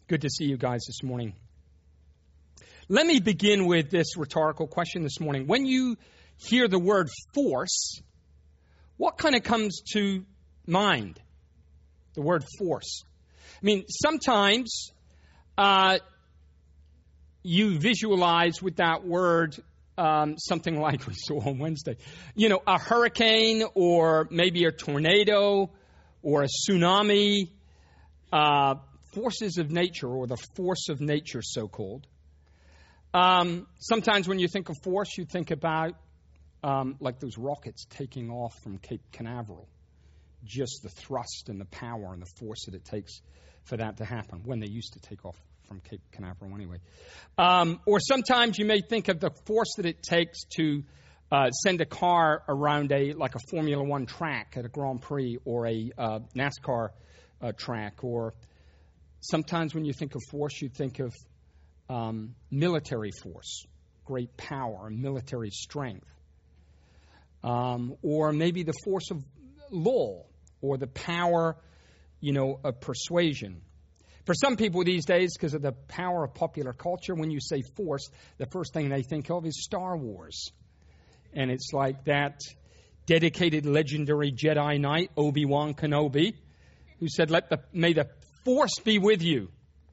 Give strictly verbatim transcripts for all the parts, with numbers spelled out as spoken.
Good to see you guys this morning. Let me begin with this rhetorical question this morning. When you hear the word force, what kind of comes to mind? The word force. I mean, sometimes uh, you visualize with that word um, something like we saw on Wednesday. You know, a hurricane or maybe a tornado or a tsunami. Uh, forces of nature, or the force of nature, so-called. Um, sometimes when you think of force, you think about um, like those rockets taking off from Cape Canaveral. Just the thrust and the power and the force that it takes for that to happen, when they used to take off from Cape Canaveral anyway. Um, or sometimes you may think of the force that it takes to uh, send a car around a like a Formula One track at a Grand Prix or a uh, NASCAR uh, track. Or sometimes when you think of force, you think of um, military force, great power and military strength. Um, or maybe the force of law or the power, you know, of persuasion. For some people these days, because of the power of popular culture, when you say force, the first thing they think of is Star Wars. And it's like that dedicated legendary Jedi Knight, Obi-Wan Kenobi, who said, "Let the may the force be with you."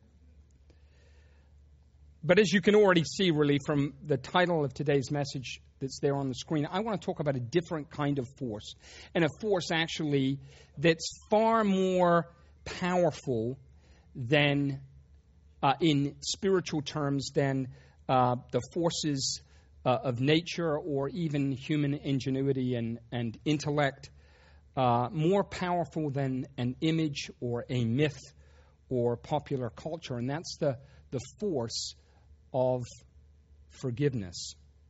But as you can already see, really, from the title of today's message that's there on the screen, I want to talk about a different kind of force, and a force actually that's far more powerful than, uh, in spiritual terms, than uh, the forces uh, of nature or even human ingenuity and, and intellect, uh, more powerful than an image or a myth or popular culture, and that's the, the force of forgiveness.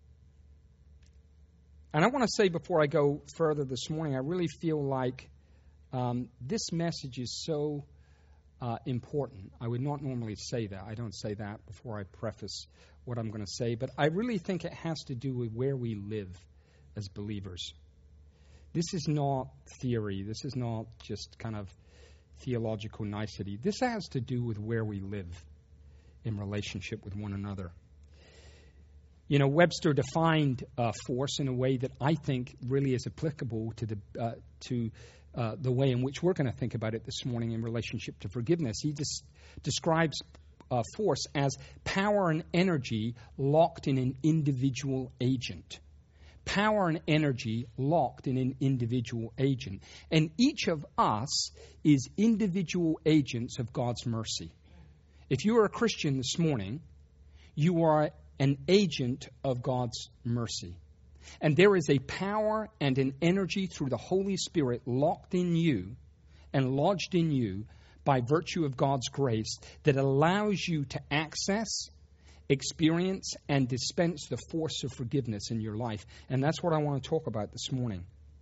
And I want to say before I go further this morning, I really feel like um, this message is so uh, important. I would not normally say that. I don't say that before I preface what I'm going to say, but I really think it has to do with where we live as believers. This is not theory. This is not just kind of theological nicety. This has to do with where we live in relationship with one another. You know, Webster defined uh, force in a way that I think really is applicable to the uh, to uh, the way in which we're going to think about it this morning in relationship to forgiveness. He des- describes uh, force as power and energy locked in an individual agent. Power and energy locked in an individual agent. And each of us is individual agents of God's mercy. If you are a Christian this morning, you are an agent of God's mercy. And there is a power and an energy through the Holy Spirit locked in you and lodged in you by virtue of God's grace that allows you to access, experience, and dispense the force of forgiveness in your life. And that's what I want to talk about this morning.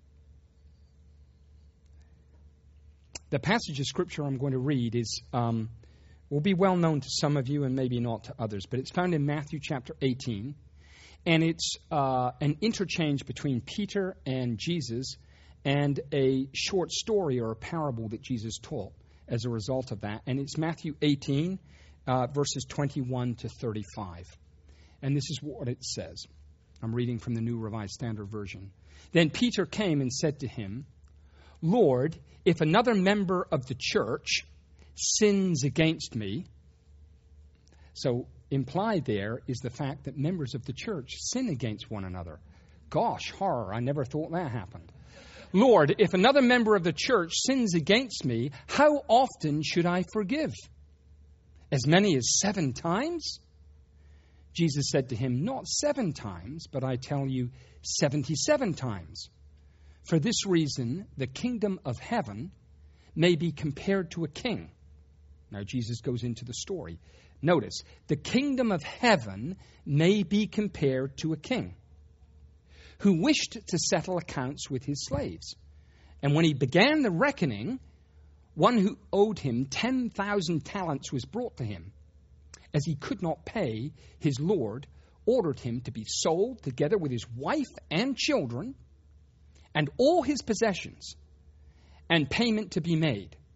The passage of Scripture I'm going to read is um, will be well known to some of you and maybe not to others, but it's found in Matthew chapter eighteen, and it's uh, an interchange between Peter and Jesus and a short story or a parable that Jesus taught as a result of that. And it's Matthew eighteen, uh, verses twenty-one to thirty-five. And this is what it says. I'm reading from the New Revised Standard Version. Then Peter came and said to him, "Lord, if another member of the church sins against me," so implied there is the fact that members of the church sin against one another. Gosh, horror, I never thought that happened. "Lord, if another member of the church sins against me, how often should I forgive? As many as seven times?" Jesus said to him, "Not seven times, but I tell you, seventy-seven times. For this reason, the kingdom of heaven may be compared to a king." Now, Jesus goes into the story. Notice, the kingdom of heaven may be compared to a king who wished to settle accounts with his slaves. And when he began the reckoning, one who owed him ten thousand talents was brought to him. As he could not pay, his lord ordered him to be sold together with his wife and children and all his possessions, and payment to be made.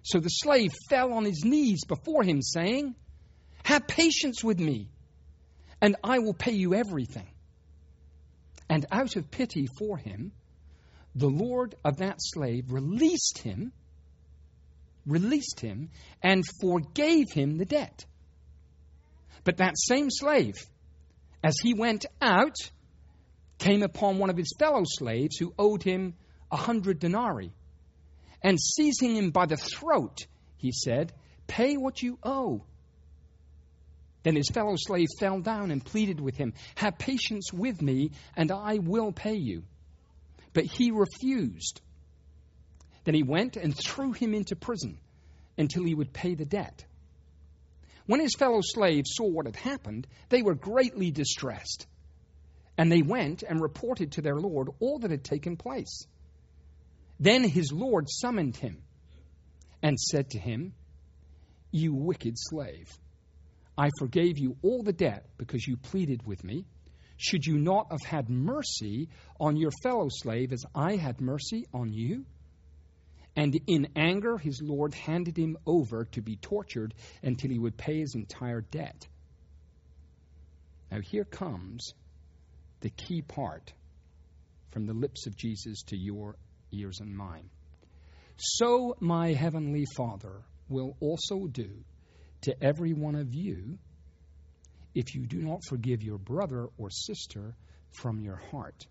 So the slave fell on his knees before him, saying, "Have patience with me, and I will pay you everything." And out of pity for him, the Lord of that slave released him, released him, and forgave him the debt. But that same slave, as he went out, came upon one of his fellow slaves who owed him a hundred denarii. And seizing him by the throat, he said, "Pay what you owe." Then his fellow slave fell down and pleaded with him, "Have patience with me, and I will pay you." But he refused. Then he went and threw him into prison until he would pay the debt. When his fellow slaves saw what had happened, they were greatly distressed. And they went and reported to their lord all that had taken place. Then his lord summoned him and said to him, "You wicked slave, I forgave you all the debt because you pleaded with me. Should you not have had mercy on your fellow slave as I had mercy on you?" And in anger, his lord handed him over to be tortured until he would pay his entire debt. Now here comes the key part from the lips of Jesus to your ears and mine. "So my heavenly Father will also do to every one of you if you do not forgive your brother or sister from your heart."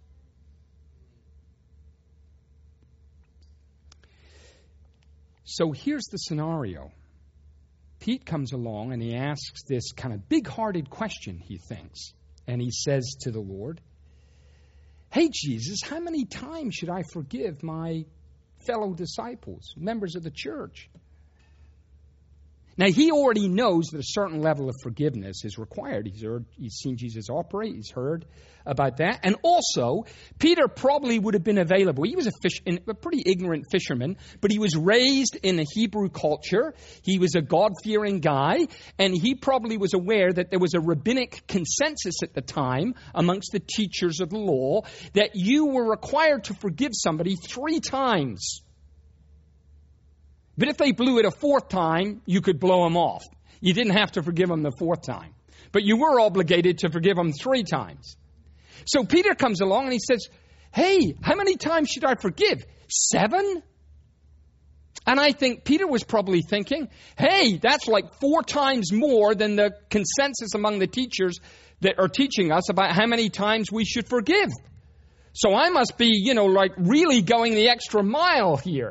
So here's the scenario. Pete comes along and he asks this kind of big-hearted question, he thinks. And he says to the Lord, "Hey, Jesus, how many times should I forgive my fellow disciples, members of the church?" Now, he already knows that a certain level of forgiveness is required. He's heard, he's seen Jesus operate. He's heard about that. And also, Peter probably would have been available. He was a, fish, a pretty ignorant fisherman, but he was raised in a Hebrew culture. He was a God-fearing guy, and he probably was aware that there was a rabbinic consensus at the time amongst the teachers of the law that you were required to forgive somebody three times. But if they blew it a fourth time, you could blow them off. You didn't have to forgive them the fourth time. But you were obligated to forgive them three times. So Peter comes along and he says, "Hey, how many times should I forgive? Seven?" And I think Peter was probably thinking, "Hey, that's like four times more than the consensus among the teachers that are teaching us about how many times we should forgive. So I must be, you know, like really going the extra mile here."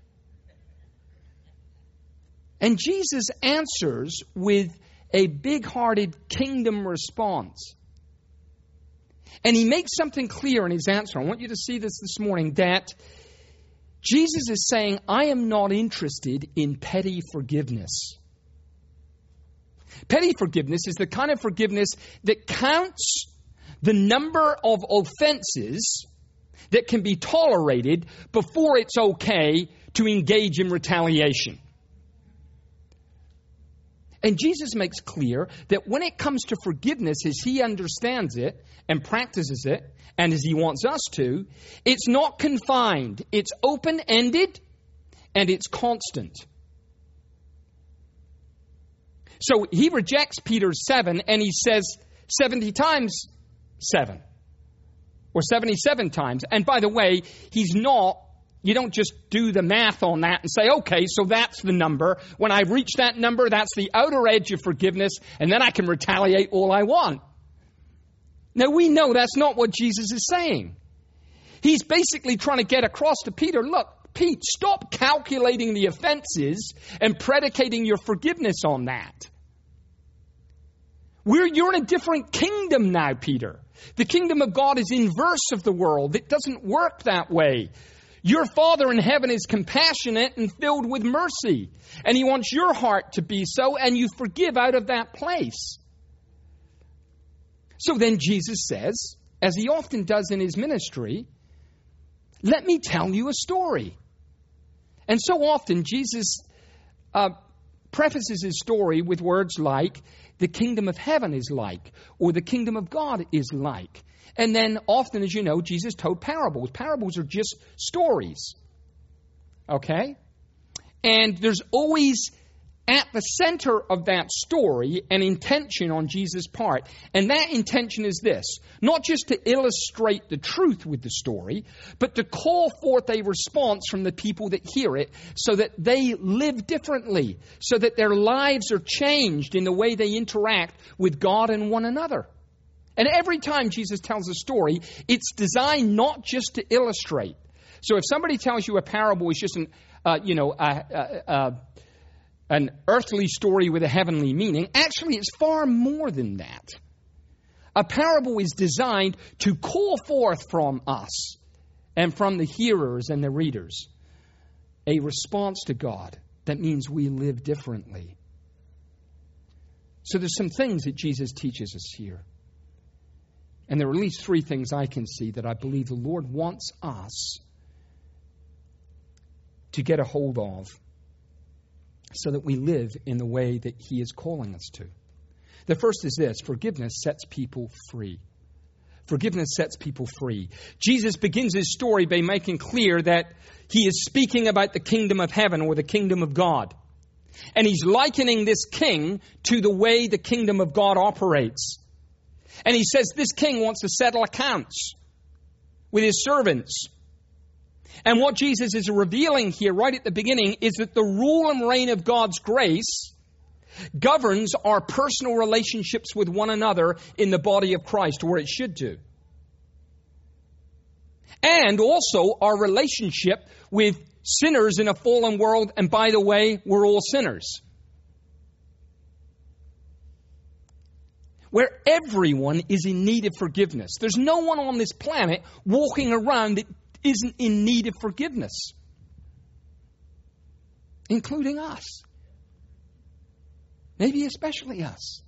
And Jesus answers with a big-hearted kingdom response. And he makes something clear in his answer. I want you to see this this morning, that Jesus is saying, I am not interested in petty forgiveness. Petty forgiveness is the kind of forgiveness that counts the number of offenses that can be tolerated before it's okay to engage in retaliation. And Jesus makes clear that when it comes to forgiveness, as he understands it and practices it, and as he wants us to, it's not confined. It's open-ended and it's constant. So he rejects Peter's seven and he says seventy times seven. Or seventy-seven times. And by the way, he's not, you don't just do the math on that and say, okay, so that's the number. When I reach that number, that's the outer edge of forgiveness, and then I can retaliate all I want. Now, we know that's not what Jesus is saying. He's basically trying to get across to Peter, look, Pete, stop calculating the offenses and predicating your forgiveness on that. We're, you're in a different kingdom now, Peter. The kingdom of God is inverse of the world. It doesn't work that way. Your Father in heaven is compassionate and filled with mercy. And he wants your heart to be so, and you forgive out of that place. So then Jesus says, as he often does in his ministry, let me tell you a story. And so often Jesus uh, prefaces his story with words like, the kingdom of heaven is like, or the kingdom of God is like. And then often, as you know, Jesus told parables. Parables are just stories. Okay? And there's always at the center of that story an intention on Jesus' part. And that intention is this: not just to illustrate the truth with the story, but to call forth a response from the people that hear it so that they live differently, so that their lives are changed in the way they interact with God and one another. And every time Jesus tells a story, it's designed not just to illustrate. So if somebody tells you a parable is just an, uh, you know, a, a, a an earthly story with a heavenly meaning, actually it's far more than that. A parable is designed to call forth from us and from the hearers and the readers a response to God that means we live differently. So there's some things that Jesus teaches us here. And there are at least three things I can see that I believe the Lord wants us to get a hold of, so that we live in the way that He is calling us to. The first is this: forgiveness sets people free. Forgiveness sets people free. Jesus begins His story by making clear that He is speaking about the kingdom of heaven or the kingdom of God. And He's likening this king to the way the kingdom of God operates. And He says this king wants to settle accounts with his servants. And what Jesus is revealing here right at the beginning is that the rule and reign of God's grace governs our personal relationships with one another in the body of Christ, or it should do. And also our relationship with sinners in a fallen world, and by the way, we're all sinners. Where everyone is in need of forgiveness. There's no one on this planet walking around that isn't in need of forgiveness, including us. Maybe especially us.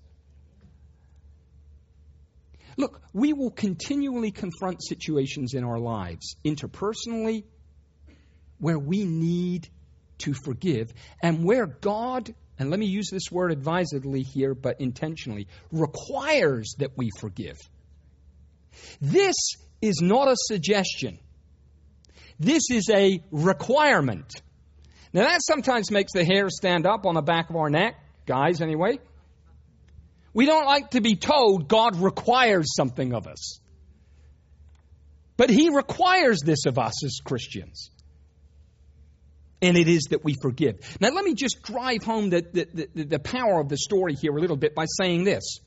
Look, we will continually confront situations in our lives, interpersonally, where we need to forgive, and where God, and let me use this word advisedly here, but intentionally, requires that we forgive. This is not a suggestion. This is a requirement. Now that sometimes makes the hair stand up on the back of our neck, guys anyway. We don't like to be told God requires something of us. But He requires this of us as Christians. And it is that we forgive. Now let me just drive home the, the, the, the power of the story here a little bit by saying this.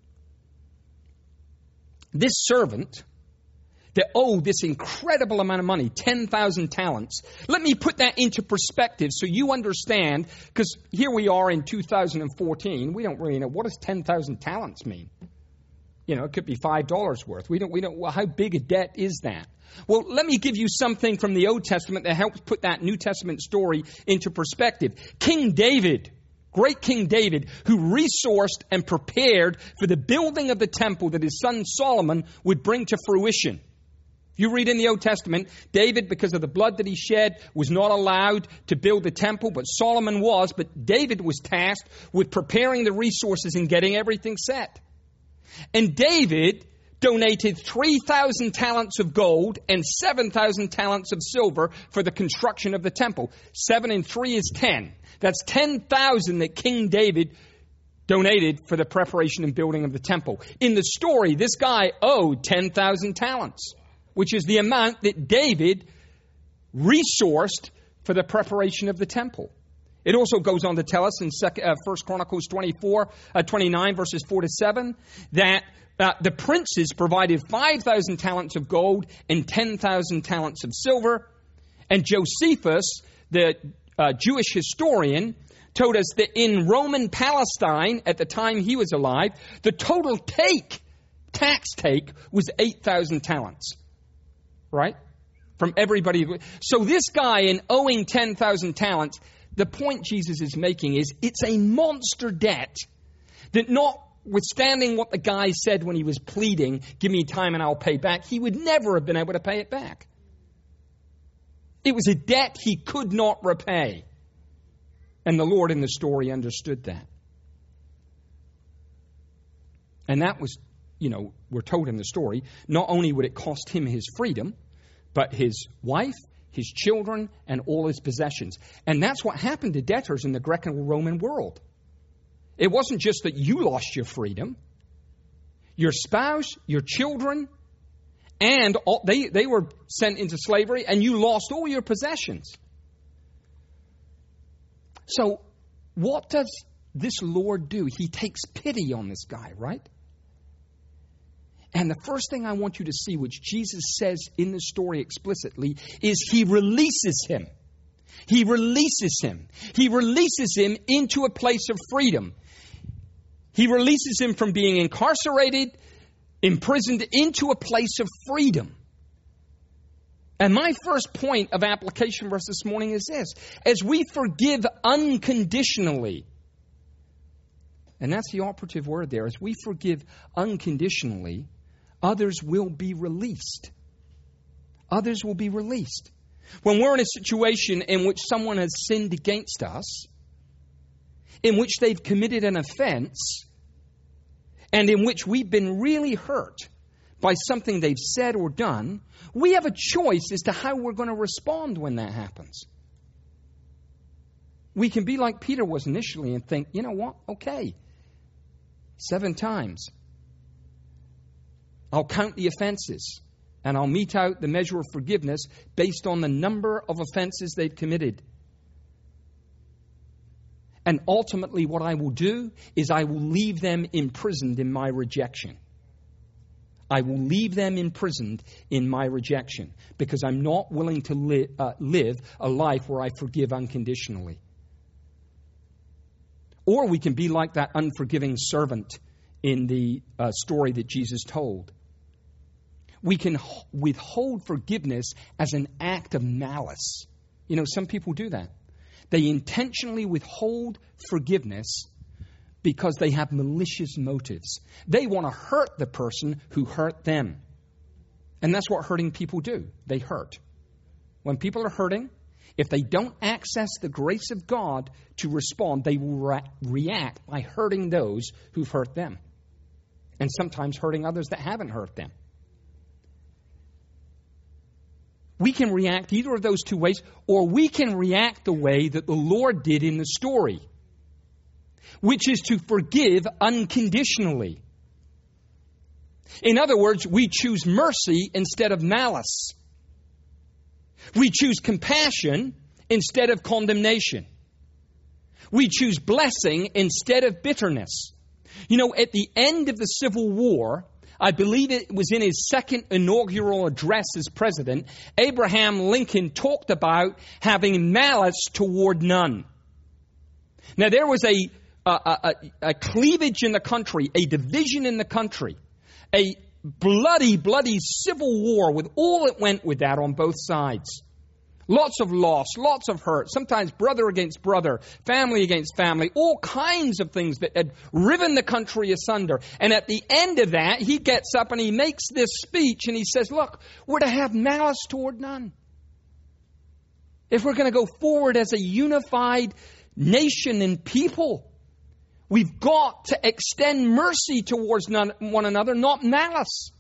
This servant that owed this incredible amount of money, ten thousand talents. Let me put that into perspective so you understand, because here we are in two thousand fourteen. We don't really know, what does ten thousand talents mean? You know, it could be five dollars worth. We don't, we don't, well, how big a debt is that? Well, let me give you something from the Old Testament that helps put that New Testament story into perspective. King David, great King David, who resourced and prepared for the building of the temple that his son Solomon would bring to fruition. If you read in the Old Testament, David, because of the blood that he shed, was not allowed to build the temple, but Solomon was. But David was tasked with preparing the resources and getting everything set. And David donated three thousand talents of gold and seven thousand talents of silver for the construction of the temple. Seven and three is ten. That's ten thousand that King David donated for the preparation and building of the temple. In the story, this guy owed ten thousand talents, which is the amount that David resourced for the preparation of the temple. It also goes on to tell us in First Chronicles twenty-four, uh, twenty-nine, verses four to seven, that uh, the princes provided five thousand talents of gold and ten thousand talents of silver. And Josephus, the uh, Jewish historian, told us that in Roman Palestine, at the time he was alive, the total take, tax take, was eight thousand talents. Right? From everybody. So this guy, in owing ten thousand talents, the point Jesus is making is it's a monster debt that, notwithstanding what the guy said when he was pleading, give me time and I'll pay back, he would never have been able to pay it back. It was a debt he could not repay. And the Lord in the story understood that. And that was, you know, we're told in the story, not only would it cost him his freedom, but his wife, his children, and all his possessions. And that's what happened to debtors in the Greco-Roman world. It wasn't just that you lost your freedom. Your spouse, your children, and all, they, they were sent into slavery, and you lost all your possessions. So what does this Lord do? He takes pity on this guy, right? And the first thing I want you to see, which Jesus says in the story explicitly, is he releases him. He releases him. He releases him into a place of freedom. He releases him from being incarcerated, imprisoned, into a place of freedom. And my first point of application for us this morning is this. As we forgive unconditionally, and that's the operative word there, as we forgive unconditionally, others will be released. Others will be released. When we're in a situation in which someone has sinned against us, in which they've committed an offense, and in which we've been really hurt by something they've said or done, we have a choice as to how we're going to respond when that happens. We can be like Peter was initially and think, you know what, okay, seven times. I'll count the offenses, and I'll mete out the measure of forgiveness based on the number of offenses they've committed. And ultimately what I will do is I will leave them imprisoned in my rejection. I will leave them imprisoned in my rejection because I'm not willing to li- uh, live a life where I forgive unconditionally. Or we can be like that unforgiving servant in the uh, story that Jesus told. We can h- withhold forgiveness as an act of malice. You know, some people do that. They intentionally withhold forgiveness because they have malicious motives. They want to hurt the person who hurt them. And that's what hurting people do. They hurt. When people are hurting, if they don't access the grace of God to respond, they will re- react by hurting those who've hurt them. And sometimes hurting others that haven't hurt them. We can react either of those two ways, or we can react the way that the Lord did in the story, which is to forgive unconditionally. In other words, we choose mercy instead of malice. We choose compassion instead of condemnation. We choose blessing instead of bitterness. You know, at the end of the Civil War, I believe it was in his second inaugural address as president, Abraham Lincoln talked about having malice toward none. Now, there was a, a, a, a cleavage in the country, a division in the country, a bloody, bloody civil war with all that went with that on both sides. Lots of loss, lots of hurt, sometimes brother against brother, family against family, all kinds of things that had riven the country asunder. And at the end of that, he gets up and he makes this speech and he says, look, we're to have malice toward none. If we're going to go forward as a unified nation and people, we've got to extend mercy towards none, one another, not malice.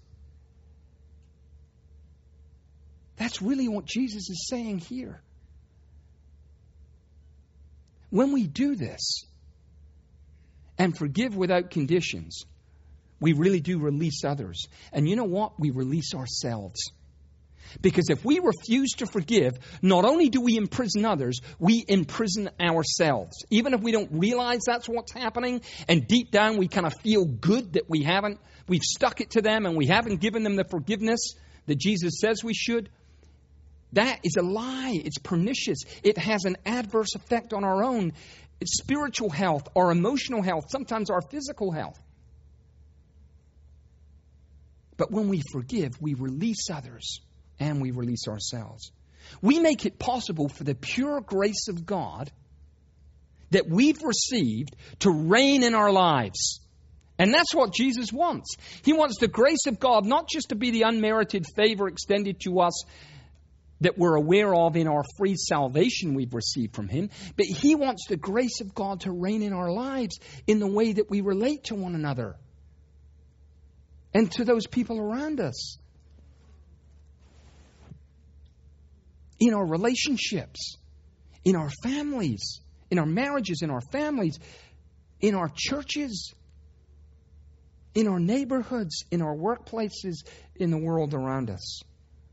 That's really what Jesus is saying here. When we do this and forgive without conditions, we really do release others. And you know what? We release ourselves. Because if we refuse to forgive, not only do we imprison others, we imprison ourselves. Even if we don't realize that's what's happening, and deep down we kind of feel good that we haven't, we've stuck it to them and we haven't given them the forgiveness that Jesus says we should. That is a lie. It's pernicious. It has an adverse effect on our own spiritual health, our emotional health, sometimes our physical health. But when we forgive, we release others and we release ourselves. We make it possible for the pure grace of God that we've received to reign in our lives. And that's what Jesus wants. He wants the grace of God not just to be the unmerited favor extended to us that we're aware of in our free salvation we've received from Him, but He wants the grace of God to reign in our lives in the way that we relate to one another and to those people around us. in our relationships, in our families, in our marriages, in our families, in our churches, in our neighborhoods, in our workplaces, in the world around us.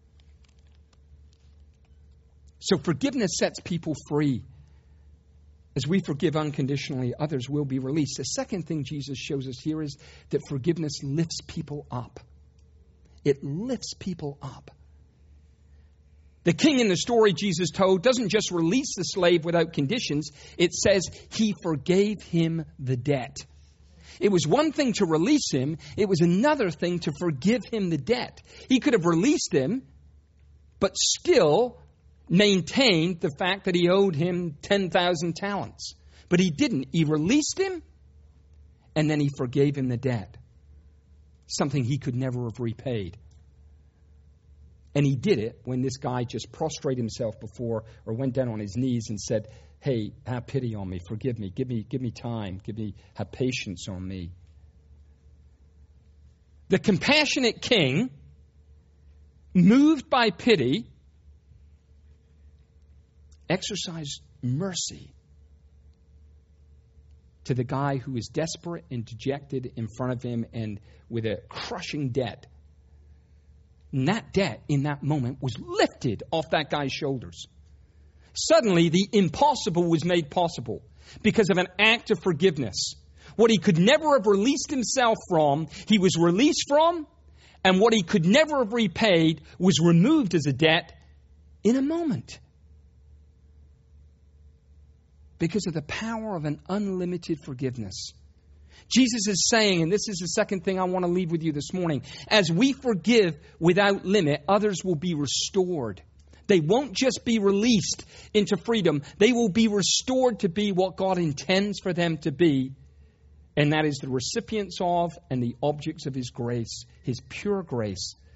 So forgiveness sets people free. As we forgive unconditionally, others will be released. The second thing Jesus shows us here is that forgiveness lifts people up. It lifts people up. The king in the story Jesus told doesn't just release the slave without conditions. It says he forgave him the debt. It was one thing to release him. It was another thing to forgive him the debt. He could have released him, but still maintained the fact that he owed him ten thousand talents. But he didn't. He released him, and then he forgave him the debt. Something he could never have repaid. And he did it when this guy just prostrated himself before, or went down on his knees and said, hey, have pity on me, forgive me, give me, give me time, give me, have patience on me. The compassionate king, moved by pity, exercised mercy to the guy who was desperate and dejected in front of him and with a crushing debt. And that debt in that moment was lifted off that guy's shoulders. Suddenly, the impossible was made possible because of an act of forgiveness. What he could never have released himself from, he was released from, and what he could never have repaid was removed as a debt in a moment. Because of the power of an unlimited forgiveness. Jesus is saying, and this is the second thing I want to leave with you this morning, as we forgive without limit, others will be restored. They won't just be released into freedom. They will be restored to be what God intends for them to be. And that is the recipients of and the objects of His grace, His pure grace